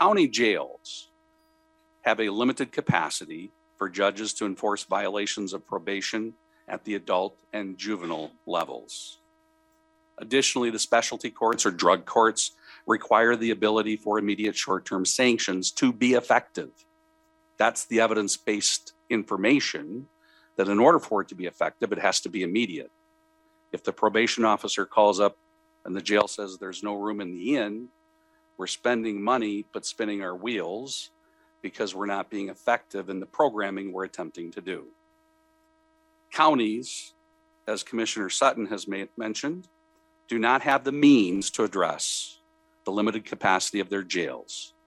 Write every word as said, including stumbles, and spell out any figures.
county jails have a limited capacity for judges to enforce violations of probation at the adult and juvenile levels. Additionally, the specialty courts or drug courts require the ability for immediate short-term sanctions to be effective. That's the evidence-based information that in order for it to be effective, it has to be immediate. If the probation officer calls up and the jail says there's no room in the inn, we're spending money but spinning our wheels because we're not being effective in the programming we're attempting to do. Counties, as Commissioner Sutton has made, mentioned, do not have the means to address the limited capacity of their jails.